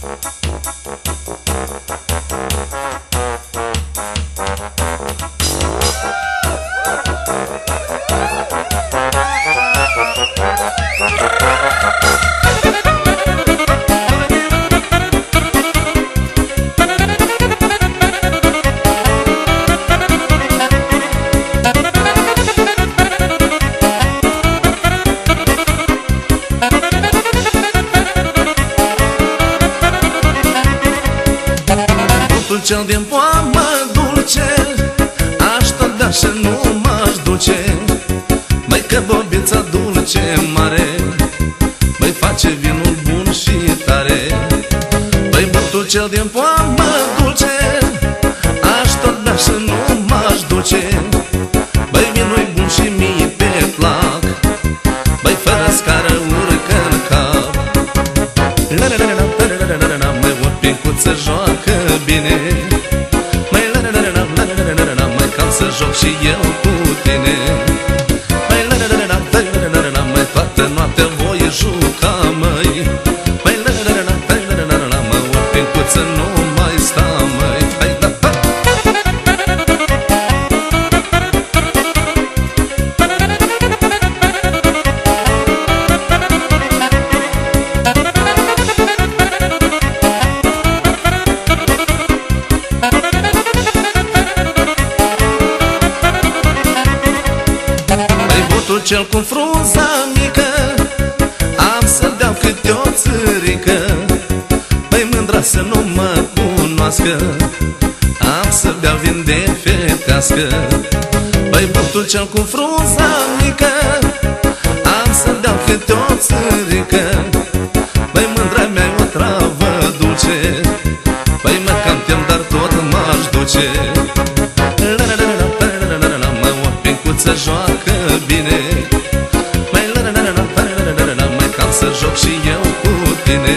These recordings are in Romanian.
Cel din poamă dulce aș tot da și nu m-aș duce. Măi că bobița dulce mare măi face vinul bun și tare. Măi băutul cel din poamă dulce aș tot da și nu m-aș duce. Băi vinul-i bun și mie pe plac, băi fără scară urcă în cap. Măi o pincuță joacă bine, măi măi cam să joc și eu cu tine. Măi toată noaptea voi juca, măi măi o pincuță nu mai sta, măi. Hai da, ha! Cel cu frunza mică am să-l beau câte o țărică. Păi mândra să nu mă cunoască, am să beau vin de fetească. Păi băutul cel cu frunza mică am să-l beau câte o țărică. Păi mândra mea-i o travă dulce, păi mă cam tem, dar tot m-aș duce. Măi o pincuță joacă bine, măi cam să joc și eu cu tine.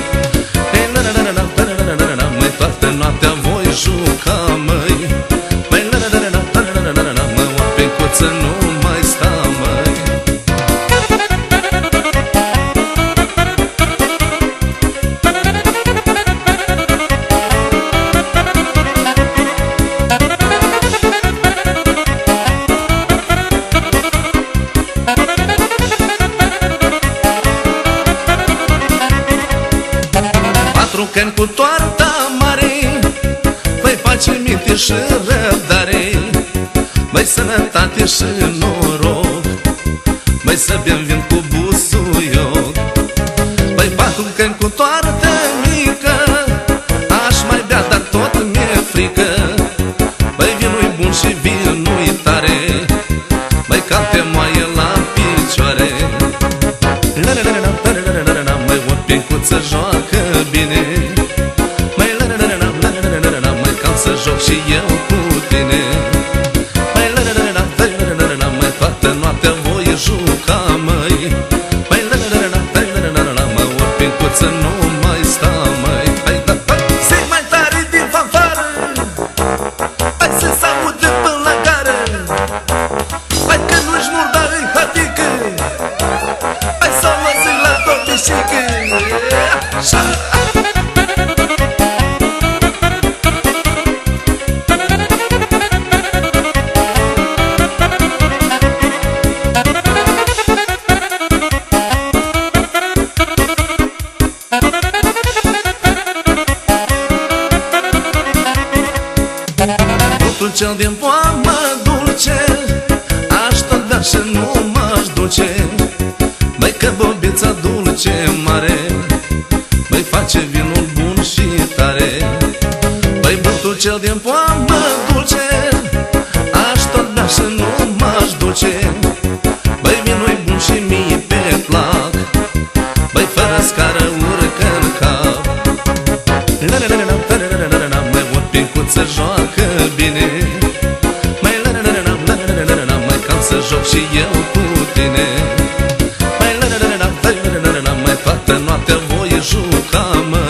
Măi toată noaptea voi juca, măi măi o pincuță nu mai sta, măi. Cani cu toarta mare, băi face minte și răbdare, băi sănătate și noroc, băi să bem vin cu busuioc. Băi patru cani cu toartă mică aș mai bea, dar tot mi-e frică. Băi vinul-i bun și vinul-i tare, băi cam te moaie la picioare. Măi o pincuță joacă bine, măi cam să joc și eu cu tine. Măi toată noaptea voi juca, măi măi o pincuță nu mai sta, măi. Hai da, hai! Zi mai tare din fanfară, hai să se aude până la gară. Hai că nu-și murdare-i hatică, hai să mă zic la domnișică. Băutul cel din poamă dulce aș tot da și nu m-aș duce. Băi că bobița dulce mare băi face vinul bun și tare. Băi băutul cel din poamă dulce aș tot da și nu m-aș duce. Băi vinul-i bun și mie pe plac, băi fără scară urcă în cap. Măi o pincuță joacă bine, măi cam să joc și eu cu tine. Măi toată noaptea voi juca, măi